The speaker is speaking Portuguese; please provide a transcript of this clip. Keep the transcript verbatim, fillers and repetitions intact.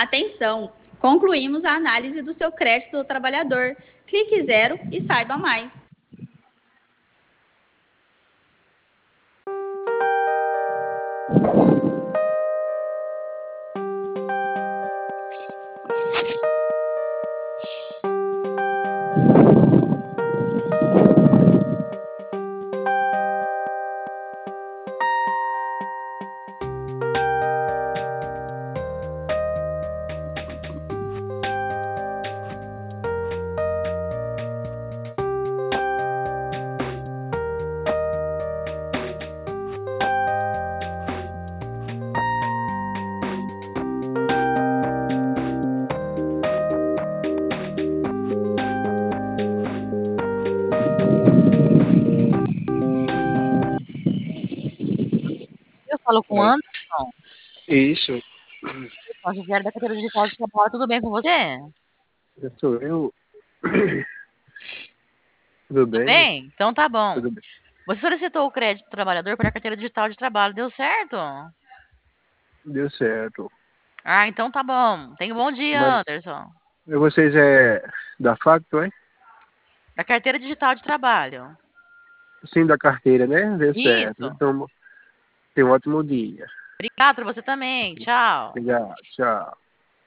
Atenção! Concluímos a análise do seu crédito do trabalhador. Clique zero e saiba mais. Eu falo com o Anderson. Isso. Estagiário da carteira digital de trabalho, tudo bem com você? Eu sou eu. Tudo Tudo bem? bem? Então tá bom. Tudo bem. Você solicitou o crédito do trabalhador para a carteira digital de trabalho, deu certo? Deu certo. Ah, então tá bom. Tenha um bom dia, Mas Anderson. vocês é da Facto, hein? Da carteira digital de trabalho. Sim, da carteira, né? Deu certo. Isso. Então, tenha um ótimo dia. Obrigado para você também. Tchau. Obrigado. Tchau.